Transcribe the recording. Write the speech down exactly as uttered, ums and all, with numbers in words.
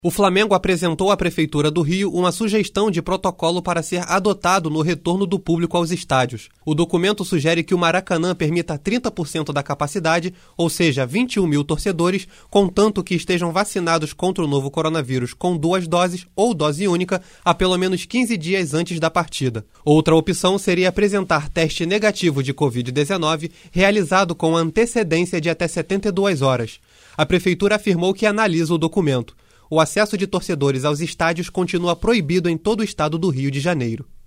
O Flamengo apresentou à Prefeitura do Rio uma sugestão de protocolo para ser adotado no retorno do público aos estádios. O documento sugere que o Maracanã permita trinta por cento da capacidade, ou seja, vinte e um mil torcedores, contanto que estejam vacinados contra o novo coronavírus com duas doses ou dose única há pelo menos quinze dias antes da partida. Outra opção seria apresentar teste negativo de covid dezenove realizado com antecedência de até setenta e duas horas. A Prefeitura afirmou que analisa o documento. O acesso de torcedores aos estádios continua proibido em todo o estado do Rio de Janeiro.